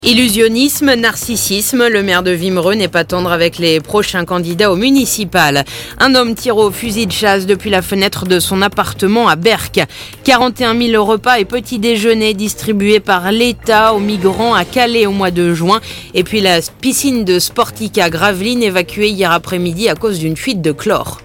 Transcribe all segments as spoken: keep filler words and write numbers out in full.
Illusionnisme, narcissisme, le maire de Wimereux n'est pas tendre avec les prochains candidats au municipal. Un homme tire au fusil de chasse depuis la fenêtre de son appartement à Berck. quarante et un mille repas et petits déjeuners distribués par l'État aux migrants à Calais au mois de juin. Et puis la piscine de Sportica Gravelines évacuée hier après-midi à cause d'une fuite de chlore.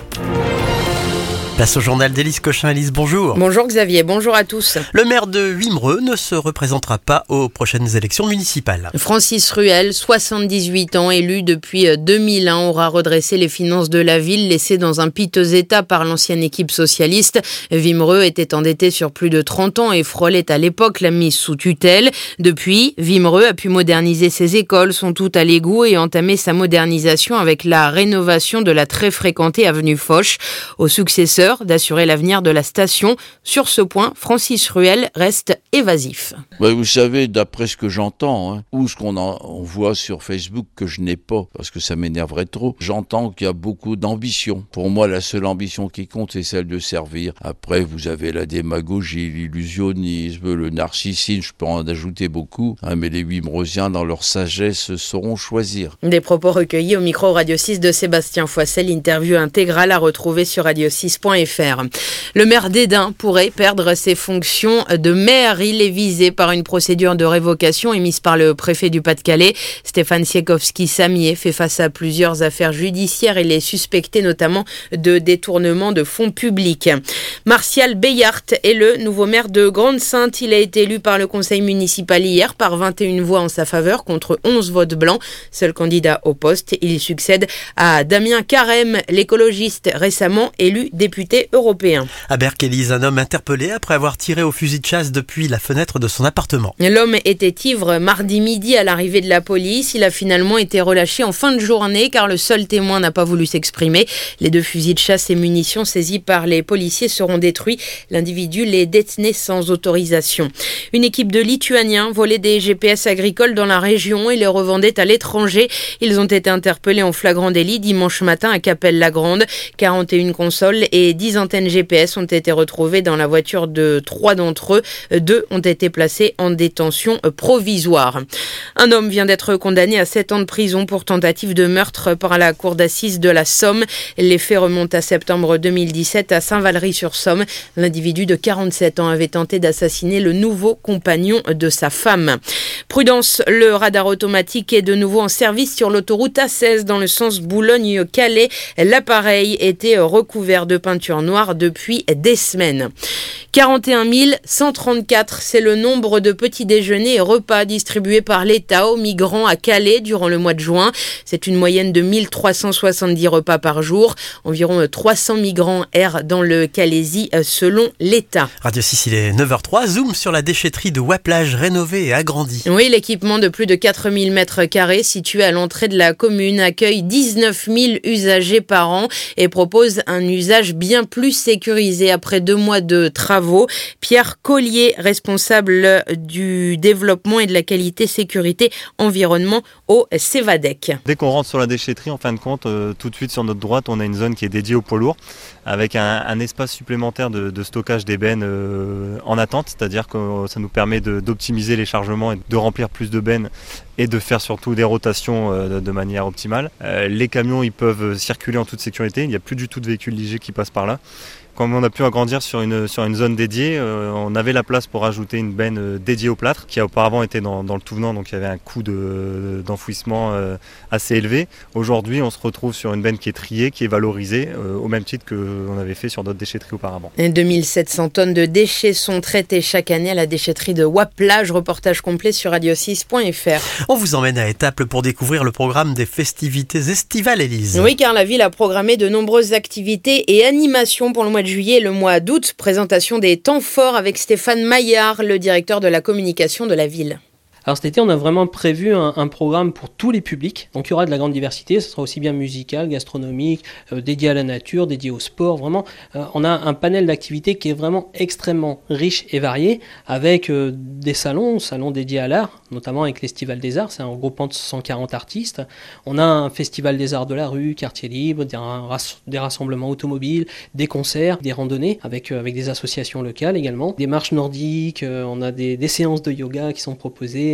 Place au journal d'Élise Cochin. Élise, bonjour. Bonjour Xavier, bonjour à tous. Le maire de Wimereux ne se représentera pas aux prochaines élections municipales. Francis Ruel, soixante-dix-huit ans, élu depuis deux mille un, aura redressé les finances de la ville, laissées dans un piteux état par l'ancienne équipe socialiste. Wimereux était endetté sur plus de trente ans et frôlait à l'époque la mise sous tutelle. Depuis, Wimereux a pu moderniser ses écoles, sont toutes à l'égout et entamer sa modernisation avec la rénovation de la très fréquentée avenue Foch. Au successeur d'assurer l'avenir de la station. Sur ce point, Francis Ruel reste évasif. Bah vous savez, d'après ce que j'entends, hein, ou ce qu'on en, on voit sur Facebook que je n'ai pas, parce que ça m'énerverait trop, j'entends qu'il y a beaucoup d'ambition. Pour moi, la seule ambition qui compte, c'est celle de servir. Après, vous avez la démagogie, l'illusionnisme, le narcissisme, je peux en ajouter beaucoup, hein, mais les Wimereusiens, dans leur sagesse, sauront choisir. Des propos recueillis au micro Radio six de Sébastien Foissel, interview intégrale à retrouver sur radio six point f r. Le maire d'Hesdin pourrait perdre ses fonctions de maire. Il est visé par une procédure de révocation émise par le préfet du Pas-de-Calais. Stéphane Siekowski-Samier fait face à plusieurs affaires judiciaires. Il est suspecté notamment de détournement de fonds publics. Martial Beyart est le nouveau maire de Grande-Synthe. Il a été élu par le conseil municipal hier par vingt et une voix en sa faveur contre onze votes blancs. Seul candidat au poste, il succède à Damien Carême, l'écologiste récemment élu député européen. À Berck, Élise, un homme interpellé après avoir tiré au fusil de chasse depuis la fenêtre de son appartement. L'homme était ivre mardi midi à l'arrivée de la police. Il a finalement été relâché en fin de journée car le seul témoin n'a pas voulu s'exprimer. Les deux fusils de chasse et munitions saisis par les policiers seront détruits. L'individu les détenait sans autorisation. Une équipe de Lituaniens volait des G P S agricoles dans la région et les revendait à l'étranger. Ils ont été interpellés en flagrant délit dimanche matin à Capelle-la-Grande. quarante et une consoles et dix antennes G P S ont été retrouvées dans la voiture de trois d'entre eux. Deux ont été placés en détention provisoire. Un homme vient d'être condamné à sept ans de prison pour tentative de meurtre par la cour d'assises de la Somme. Les faits remontent à septembre deux mille dix-sept à Saint-Valery-sur-Somme. L'individu de quarante-sept ans avait tenté d'assassiner le nouveau compagnon de sa femme. Prudence, le radar automatique est de nouveau en service sur l'autoroute A seize dans le sens Boulogne-Calais. L'appareil était recouvert de peinture noire depuis des semaines. quarante et un mille cent trente-quatre, c'est le nombre de petits déjeuners et repas distribués par l'État aux migrants à Calais durant le mois de juin. C'est une moyenne de mille trois cent soixante-dix repas par jour. Environ trois cents migrants errent dans le Calaisis selon l'État. Radio six, il est neuf heures zéro trois. Zoom sur la déchetterie de Waplage rénovée et agrandie. Oui, l'équipement de plus de quatre mille mètres carrés situé à l'entrée de la commune accueille dix-neuf mille usagers par an et propose un usage bien plus sécurisé après deux mois de travaux. Pierre Collier, responsable du développement et de la qualité sécurité environnement au Cevadec. Dès qu'on rentre sur la déchetterie, en fin de compte, euh, tout de suite sur notre droite, on a une zone qui est dédiée aux poids lourds avec un, un espace supplémentaire de, de stockage d'ébène euh, en attente, c'est-à-dire que ça nous permet de, d'optimiser les chargements et de remplir plus de bennes et de faire surtout des rotations euh, de manière optimale. Euh, les camions, ils peuvent circuler en toute sécurité, il n'y a plus du tout de véhicules légers qui passent par là. Comme on a pu agrandir sur une, sur une zone dédiée, euh, on avait la place pour ajouter une benne euh, dédiée au plâtre qui a auparavant été dans, dans le tout venant, donc il y avait un coût de, d'enfouissement euh, assez élevé. Aujourd'hui, on se retrouve sur une benne qui est triée, qui est valorisée euh, au même titre qu'on avait fait sur d'autres déchetteries auparavant. deux mille sept cents tonnes de déchets sont traitées chaque année à la déchetterie de Waplage. Reportage complet sur radio six point f r. On vous emmène à Étaples pour découvrir le programme des festivités estivales, Élise. Oui, car la ville a programmé de nombreuses activités et animations pour le mois de juillet et le mois d'août. Présentation des temps forts avec Stéphane Maillard, le directeur de la communication de la ville. Alors cet été, on a vraiment prévu un, un programme pour tous les publics. Donc il y aura de la grande diversité, ce sera aussi bien musical, gastronomique, euh, dédié à la nature, dédié au sport. Vraiment, euh, on a un panel d'activités qui est vraiment extrêmement riche et varié, avec euh, des salons, salons dédiés à l'art, notamment avec l'Estival des Arts, c'est un regroupement de cent quarante artistes. On a un festival des arts de la rue, quartier libre, des, des rassemblements automobiles, des concerts, des randonnées, avec, euh, avec des associations locales également, des marches nordiques, euh, on a des, des séances de yoga qui sont proposées,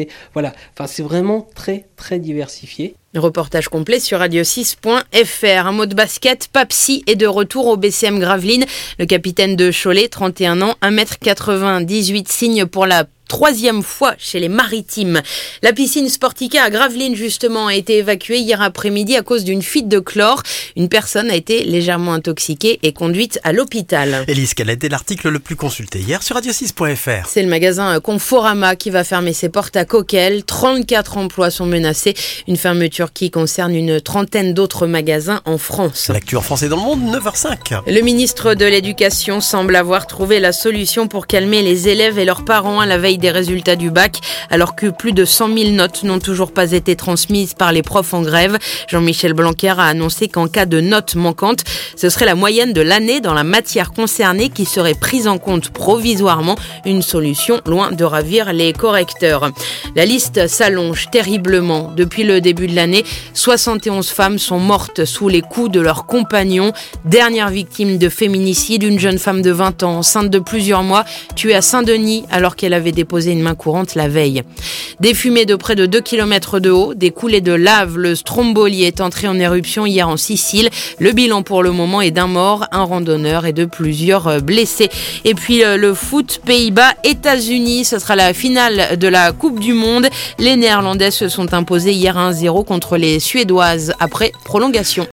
c'est voilà, enfin c'est vraiment très très diversifié. Reportage complet sur radio six point f r. Un mot de basket, Papsi est de retour au B C M Gravelines. Le capitaine de Cholet, trente et un ans, un mètre quatre-vingt-dix-huit, signe pour la troisième fois chez les Maritimes. La piscine Sportica à Gravelines, justement, a été évacuée hier après-midi à cause d'une fuite de chlore. Une personne a été légèrement intoxiquée et conduite à l'hôpital. Élise, quel a été l'article le plus consulté hier sur radio six point f r? C'est le magasin Conforama qui va fermer ses portes à Coquelles. trente-quatre emplois sont menacés. Une fermeture qui concerne une trentaine d'autres magasins en France. L'actu en français dans le monde, neuf heures cinq. Le ministre de l'Éducation semble avoir trouvé la solution pour calmer les élèves et leurs parents à la veille des résultats du bac, alors que plus de cent mille notes n'ont toujours pas été transmises par les profs en grève. Jean-Michel Blanquer a annoncé qu'en cas de notes manquantes, ce serait la moyenne de l'année dans la matière concernée qui serait prise en compte provisoirement, une solution loin de ravir les correcteurs. La liste s'allonge terriblement. Depuis le début de l'année, soixante et onze femmes sont mortes sous les coups de leurs compagnons. Dernière victime de féminicide, une jeune femme de vingt ans, enceinte de plusieurs mois, tuée à Saint-Denis alors qu'elle avait déposé une main courante la veille. Des fumées de près de deux kilomètres de haut, des coulées de lave, le Stromboli est entré en éruption hier en Sicile. Le bilan pour le moment est d'un mort, un randonneur et de plusieurs blessés. Et puis le foot, Pays-Bas, États-Unis, ce sera la finale de la Coupe du Monde. Les Néerlandais se sont imposés hier un zéro contre les Suédoises après prolongation.